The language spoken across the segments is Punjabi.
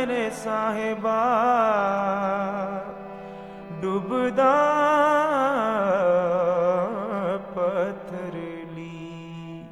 ਮੇਰੇ ਸਾਹਿਬਾ ਡੁੱਬਦਾ ਪੱਥਰਲੀ।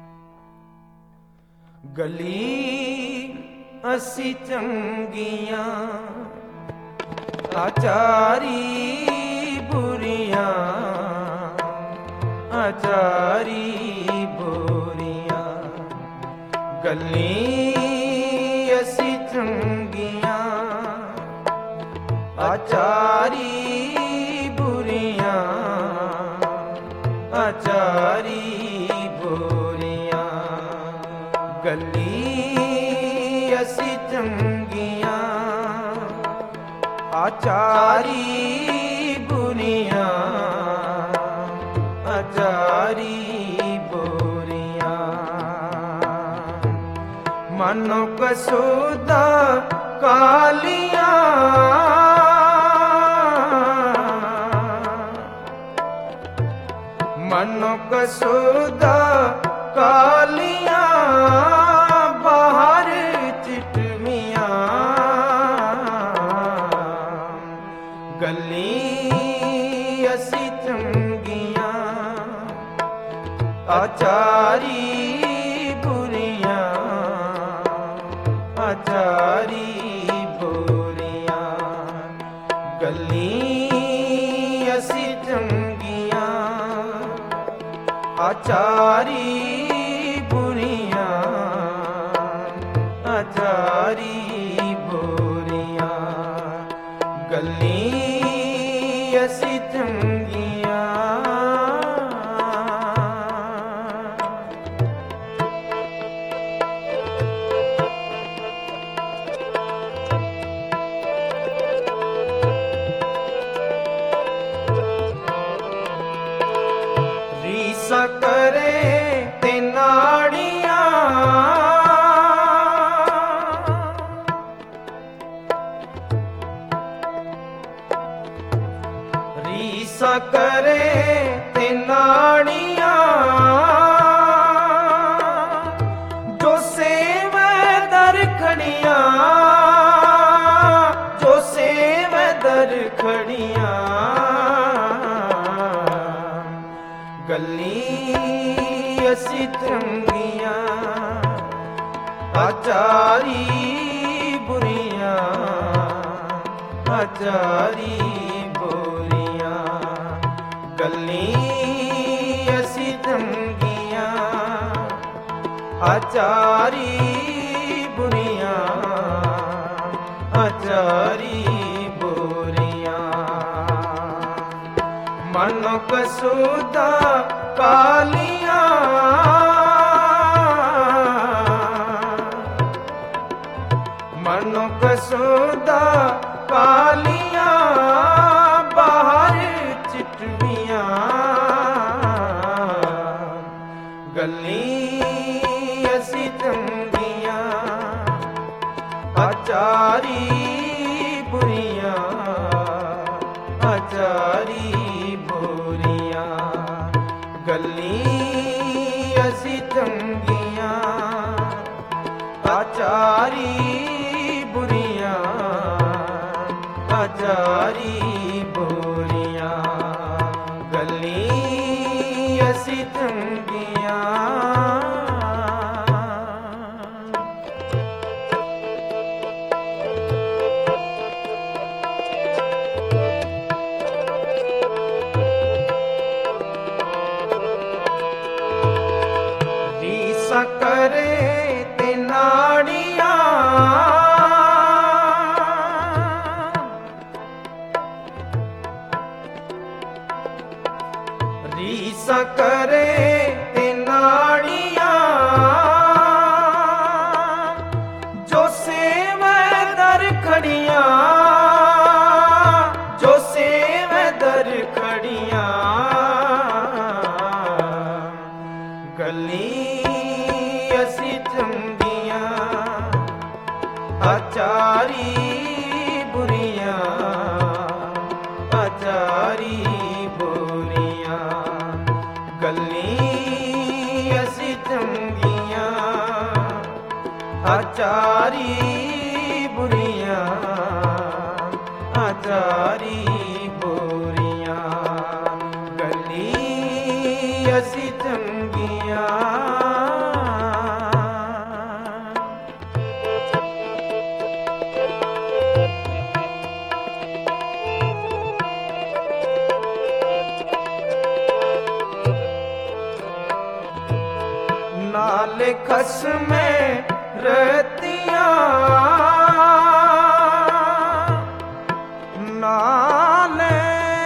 ਗਲੀ ਅਸੀਂ ਚੰਗੀਆਂ ਆਚਾਰੀ ਬੁਰੀਆਂ, ਆਚਾਰੀ ਬੁਰੀਆਂ। ਗਲੀ ਅਸੀਂ ਚੰਗੀਆਂ ਆਚਾਰੀ ਬੁਰੀਆਂ, ਆਚਾਰੀ ਬੁਰੀਆਂ। ਗਲੀ ਅਸੀਂ ਚੰਗੀਆਂ ਆਚਾਰੀ ਬੁਰੀਆਂ, ਆਚਾਰੀ ਬੁਰੀਆਂ। ਮਨੋ ਕਸੂਦਾ ਕਾਲੀਆਂ, ਮਨੋ ਕਸੂਦਾ ਕਾਲੀਆਂ, ਬਾਹਰ ਚਿੱਟਵੀਆਂ। ਗਲੀ ਅਸੀਂ ਚੰਗੀਆਂ ਆਚਾਰੀ ਬੁਰੀਆਂ, ਆਚਾਰੀ ਬੁਰੀਆਂ। ਗਲੀ ਅਸੀਂ ਚੰਗੀਆਂ ਆਚਾਰੀ ਬੁਰੀਆਂ, ਆਚਾਰੀ ਬੁਰੀਆਂ। ਗਲੀ ਅਸੀਂ ਚੰਗੀਆਂ। ਰੀਸਾਂ ਕਰੇ ਤੇ ਨਾੜੀਆਂ, ਰੀਸਾਂ ਕਰੇ ਤੇ ਨਾੜੀਆਂ। ਜੋ ਸੇਵੈ ਦਰ ਖੜੀਆਂ, ਜੋ ਸੇਵੈ ਦਰ ਖੜੀਆਂ। ਗਲੀ ਅਸੀਂ ਚੰਗੀਆਂ ਆਚਾਰੀ ਬੁਰੀਆਂ, ਆਚਾਰੀ ਬੁਰੀਆਂ। ਗਲੀ ਅਸੀਂ ਚੰਗੀਆਂ ਆਚਾਰੀ ਬੁਰੀਆਂ, ਆਚਾਰੀ ਬੁਰੀਆਂ। ਮਨੋ ਕਸੂਦਾ ਕਾਲੀਆਂ, ਮਨੋ ਕਸੂਦਾ ਕਾਲੀਆਂ, ਬਾਹਰ ਚਿੱਟਵੀਆਂ। ਗਲੀ ਅਸੀਂ ਚੰਗੀਆਂ ਆਚਾਰੀ ਬੁਰੀਆਂ, ਆਚਾਰੀ ਬੁਰੀਆਂ। ਗਲੀ ਅਸੀਂ ਚੰਗੀਆਂ ਆਚਾਰੀ ਬੁਰੀਆਂ, ਆਚਾਰੀ ਬੁਰੀਆਂ। ਗਲੀ ਅਸੀਂ ਚੰਗੀਆਂ। ਰੀਸਾਂ ਕਰੇ ਤੇ ਨਾੜੀਆਂ, ਰੀਸਾਂ ਕਰੇ ਤੇ ਨਾੜੀਆਂ। ਜੋ ਸੇਵੈ ਦਰ ਖੜੀਆਂ, ਜੋ ਸੇਵੈ ਦਰ ਖੜੀਆਂ। ਗਲੀ ਅਸੀਂ ਚੰਗੀਆਂ ਆਚਾਰੀ ਬੁਰੀਆਂ, ਆਚਾਰੀ ਬੁਰੀਆਂ। ਗਲੀ ਅਸੀਂ ਚੰਗੀਆਂ ਆਚਾਰੀ ਬੁਰੀਆਂ, ਆਚਾਰੀ ਬੋਰੀਆਂ, ਗਲੀ ਅਸੀਂ ਚੰਗੀਆਂ। ਨਾਲੇ ਖਸਮੇ ਰਤੀਆਂ, ਨਾਲੇ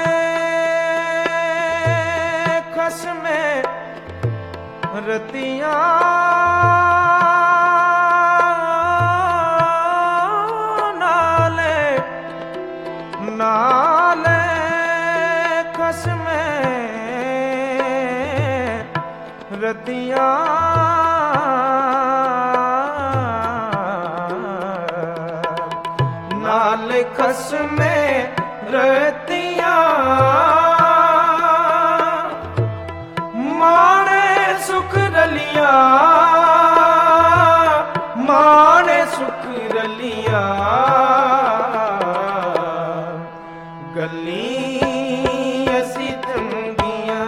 ਖਸਮੇ ਰਤੀਆਂ, ਨਾਲੇ ਨਾਲੇ ਖਸਮੇ ਰਤੀਆਂ, ਨਾਲੇ ਖਸਮੇ ਰਤੀਆਂ, ਮਾਣੇ ਸੁਖ ਰਲੀਆਂ, ਮਾਣੇ ਸੁਖ ਰਲੀਆਂ, ਗਲੀ ਅਸੀਂ ਚੰਗੀਆਂ,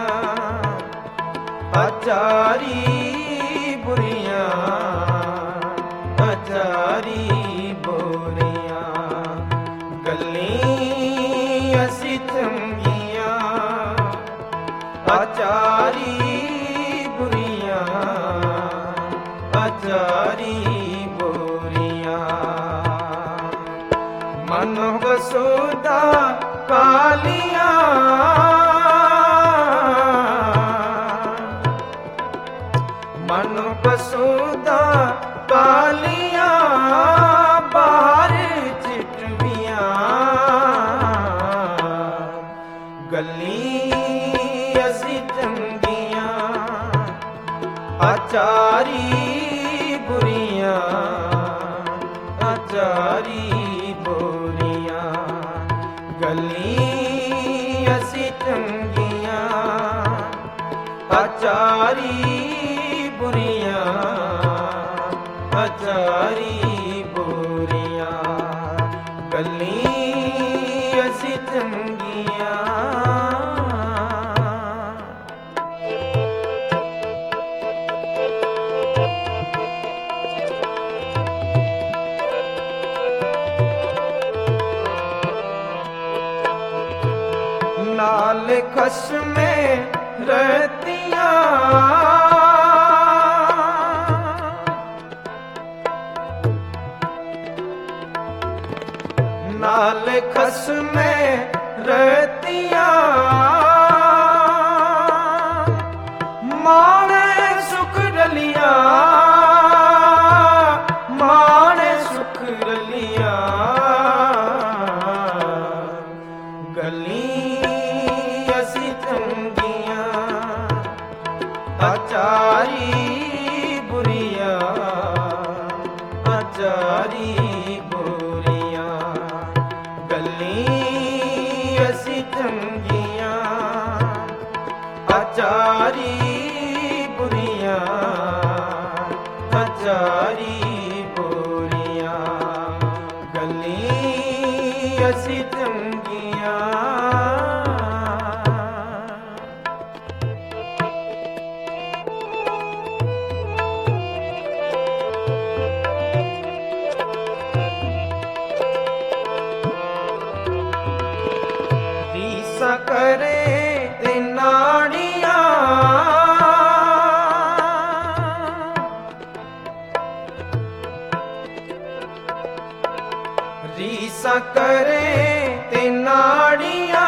ਆਚਾਰੀ ਬੁਰੀਆਂ, ਆਚਾਰੀ ਬੋਰੀਆਂ, ਗਲੀ ਅਸੀਂ ਚੰਗੀਆਂ, ਆਚਾਰੀ ਬੁਰੀਆਂ, ਆਚਾਰੀ ਬੋਰੀਆਂ। ਮਨ ਵਸੁਦਾ ਕਾਲੀਆਂ, ਮਨ ਵਸੁਦਾ ਕਾਲੀਆਂ, ਬਾਹਰ ਚਿਟਵੀਆਂ, ਗਲੀ ਅਸੀਂ ਚੰਗੀਆਂ, ਆਚਾਰੀ ਬੁਰੀਆਂ, ਆਚਾਰੀ ਬੋਰੀਆਂ, ਗਲੀ ਅਸੀਂ ਚੰਗੀਆਂ, ਆਚਾਰੀ ਬੁਰੀਆਂ, ਆਚਾਰੀ ਬੋਰੀਆਂ, ਗਲੀ ਅਸੀਂ ਚੰਗੀਆਂ। ਨਾਲੇ ਖਸਮੇ ਰਤੀਆਂ, ਨਾਲੇ ਖਸਮੇ ਰਤੀਆਂ, ਮਾਣੇ ਸੁਖ ਰਲੀਆਂ, ਮਾਣੇ ਸੁਖ ਰਲੀਆਂ, ਗਲੀ ਅਸੀਂ ਚੰਗੀਆਂ, ਆਚਾਰੀ ਬੁਰੀਆਂ, ਆਚਾਰੀ ਬੁਰੀਆਂ, ਗਲੀ ਅਸੀਂ ਚੰਗੀਆਂ, ਆਚਾਰੀ ਬੁਰੀਆਂ, ਆਚਾਰੀ ਬੁਰੀਆਂ, ਗਲੀ ਅਸੀਂ ਚੰਗੀਆਂ। ਰੀਸਾਂ ਕਰੇ ਤੇ ਨਾੜੀਆਂ, ਰੀਸਾਂ ਕਰੇ ਤੇ ਨਾੜੀਆਂ,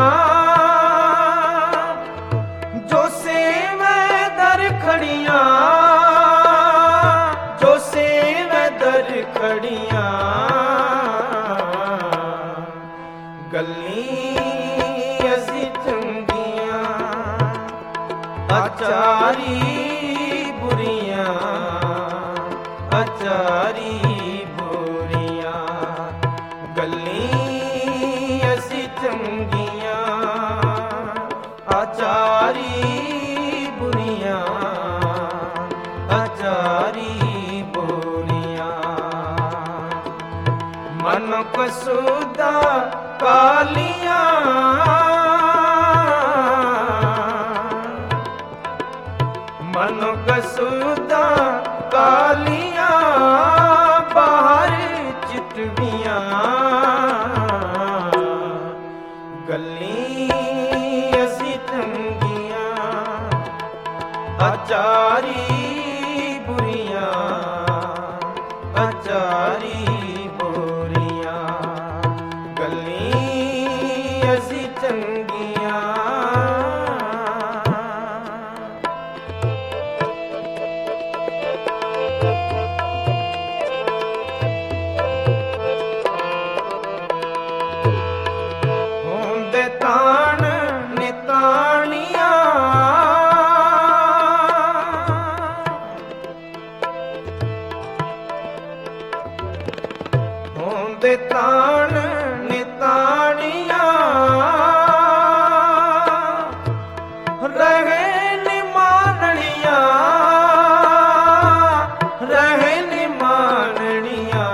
ਜੋ ਸੇਵੇ ਦਰ ਖੜੀਆਂ, ਜੋ ਸੇਵੇ ਦਰ ਖੜੀਆਂ, ਗਲੀ ਅਸੀਂ ਚੰਗੀਆਂ, ਆਚਾਰੀ ਬੁਰੀਆਂ, ਆਚਾਰੀ ਬੁਰੀਆਂ, ਗਲੀ ਅਸੀਂ ਚੰਗੀਆਂ, ਆਚਾਰੀ ਬੁਰੀਆਂ, ਆਚਾਰੀ ਬੁਰੀਆਂ। ਮਨ ਕਸੂਦਾ ਕਾਲੀਆਂ ਮਨੁ ਕਸੂਦਾ ਕਾਲੀਆਂ ਬਾਹਰ ਚਿਤਵੀਆਂ ਗੱਲੀ ਅਸੀਂ ਚੰਗੀਆਂ ਆਚਾਰੀ ਬੁਰੀਆਂ ਆਚਾਰੀ ਬੁਰੀਆਂ ਗੱਲੀ ਅਸੀਂ ਚੰਗੀਆਂ ਤਾਣ ਨਿਤਾਣੀਆਂ ਹੁੰਦੇ ਤਾਣ ਨਿਤਾਣੀਆਂ ਰਹੇ ਨਿਮਾਣੀਆਂ ਰਹੇ ਨਿਮਾਣੀਆਂ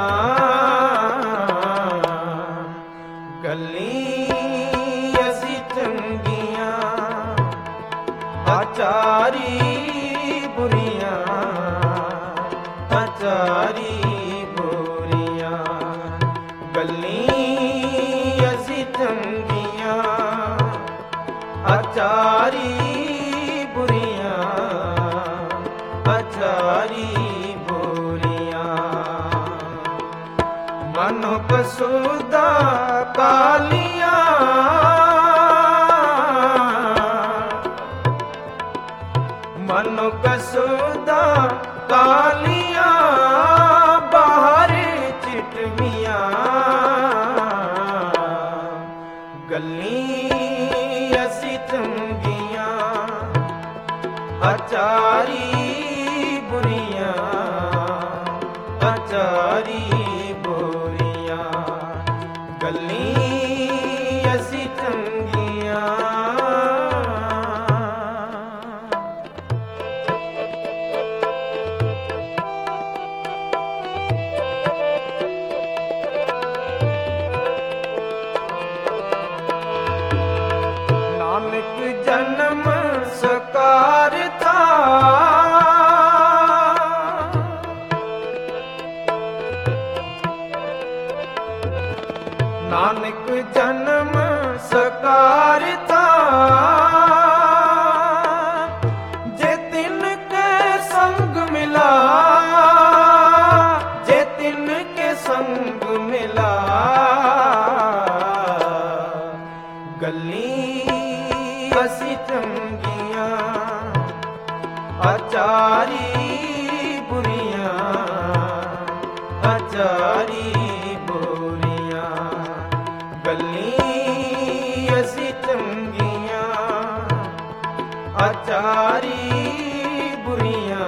ਗੱਲੀ ਆਚਾਰੀ ਬੁਰੀਆਂ ਆਚਾਰੀ ਬੁਰੀਆਂ ਗੱਲੀ ਅਸੀਂ ਚੰਗੀਆਂ ਆਚਾਰੀ ਬੁਰੀਆਂ ਆਚਾਰੀ ਬੁਰੀਆਂ ਮਨੁ ਕਸੂਦਾ ਕਾਲੀਆਂ ਮਨੁ ਕਸੂਦਾ ਕਾਲੀਆਂ ਬਾਹਰ ਚਿਤਵੀਆਂ ਗੱਲੀ ਅਸੀਂ ਚੰਗੀਆਂ ਆਚਾਰੀ ਬੁਰੀਆਂ ਆਚਾਰੀ ਬੁਰੀਆਂ ਗੱਲੀ ਅਸੀਂ ਚੰਗੀਆਂ ਨਾਨਕ ਜਨਮ ਸਕਾਰ ਥਾ ਨਾਨਕ ਜਨਮ ਸਕਾਰ ਥਾ ਜੇ ਤਿਨ ਕੇ ਸੰਗ ਮਿਲਾ ਜੇ ਤਿਨ ਕੇ ਸੰਗ ਮਿਲਾ ਗੱਲੀ ਅਸੀਂ ਚੰਗੀਆਂ ਆਚਾਰੀ ਬੁਰੀਆਂ ਆਚਾਰੀ ਬੁਰੀਆਂ ਗੱਲੀ ਅਸੀਂ ਚੰਗੀਆਂ ਆਚਾਰੀ ਬੁਰੀਆਂ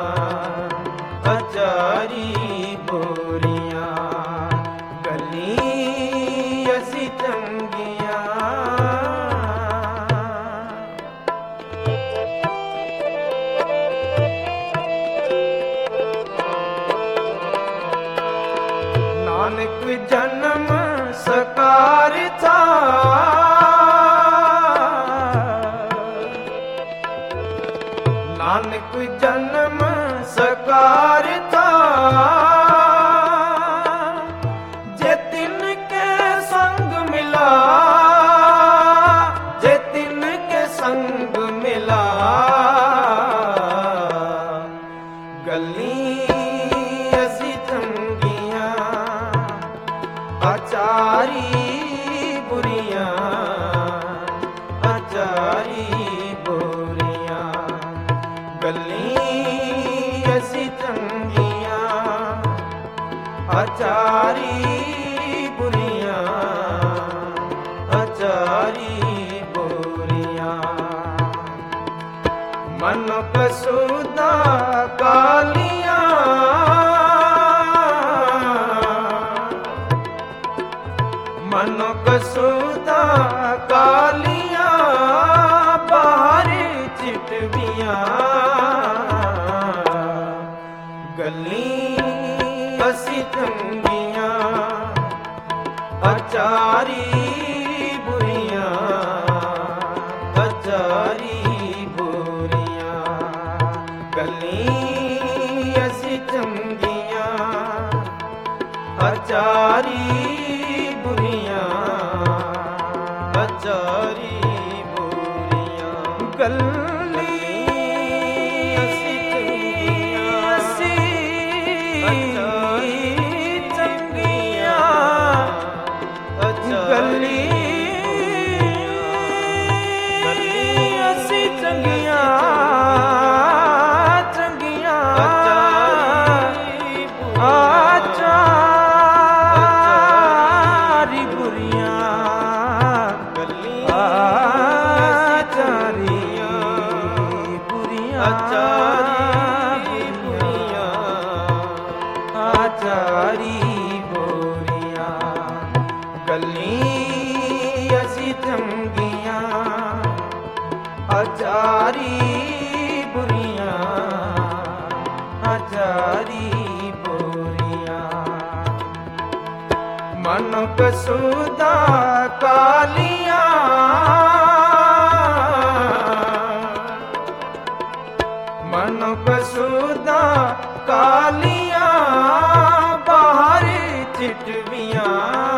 ਆਚਾਰੀ ਬੁਰੀਆਂ ਗੱਲੀ ਅਸੀਂ ਚੰਗੀਆਂ ਨਾਨਕ ਜਨਮ ਸਕਾਰ ਥਾ ਨਾਨਕ ਜਨਮ ਸਕਾਰ ਥਾ ਜੇ ਤਿਨ ਕੇ ਸੰਗ ਮਿਲਾ ਜੇ ਤਿਨ ਕੇ ਸੰਗ ਮਿਲਾ ਗੱਲੀ ਅਸੀਂ ਚੰਗੀਆਂ ਆਚਾਰੀ ਬੁਰੀਆਂ ਆਚਾਰੀ ਬੁਰੀਆਂ ਗੱਲੀ ਅਸੀਂ ਚੰਗੀਆਂ ਆਚਾਰੀ ਬੁਰੀਆਂ ਆਚਾਰੀ ਬੁਰੀਆਂ ਮਨੁ ਕਸੂਦਾ ਕਾਲੀਆਂ ਮਨੁ ਕਸੂਦਾ ਕਾਲੀਆਂ ਬਾਹਰ ਚਿਤਵੀਆਂ ਗੱਲੀ ਅਸੀਂ ਚੰਗੀਆਂ अचारी बुरियां, अचारी बुरियां, गली असी चंगियां, अचारी बुरियां, अचारी बुरियां, गली असी चंगियां, गली असी चंगियां, चंगियां, आचारी बुरियां, आचारी बुरियां, आचारी बुरियां, आचारी बुरियां, गली असी चंगियां, अचारी बुरियां, अचारी बुरियां, मनुख सुदा कालियां, मनुख सुदा कालियां, बाहर चिटवियां,